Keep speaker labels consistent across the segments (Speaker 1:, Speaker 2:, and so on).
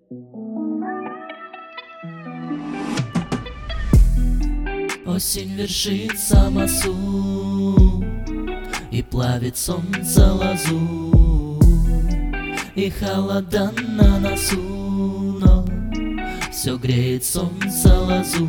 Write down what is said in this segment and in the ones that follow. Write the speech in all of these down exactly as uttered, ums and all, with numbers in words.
Speaker 1: Осень вершит самосуд и плавит солнце лазу, и холода на носу, но все греет солнце лазу.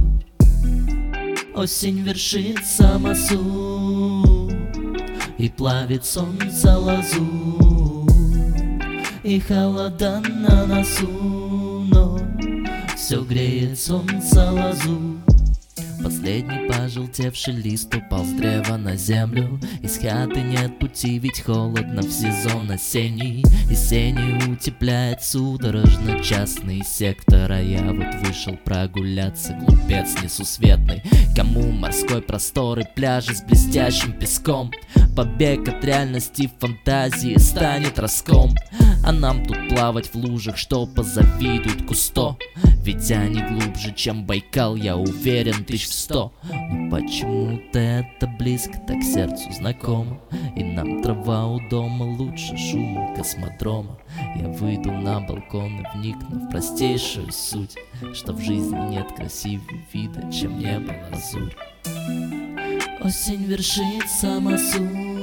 Speaker 1: Осень вершит самосуд и плавит солнце лазу, и холода на носу, но все греет солнце лазу. Последний пожелтевший лист упал с древа на землю. Из хаты нет пути, ведь холодно в сезон осенний. И сени утепляет судорожно частный сектор. А я вот вышел прогуляться, глупец несусветный. Кому морской простор и пляжи с блестящим песком. Побег от реальности фантазии станет роском. А нам тут плавать в лужах, что позавидуют Кусто. Ведь они глубже, чем Байкал, я уверен, тысяч в сто. Но почему-то это близко, так сердцу знакомо. И нам трава у дома лучше шума космодрома. Я выйду на балкон и вникну в простейшую суть, что в жизни нет красивее вида, чем небо лазурь. Осень вершит самосуд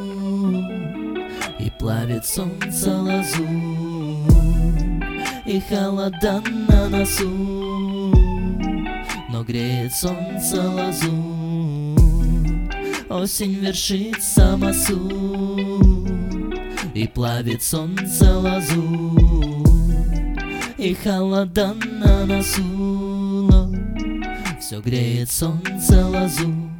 Speaker 1: и плавит солнце лазу, и холода на носу, но греет солнце лазу. Осень вершит самосуд и плавит солнце лазу, и холода на носу, но все греет солнце лазу.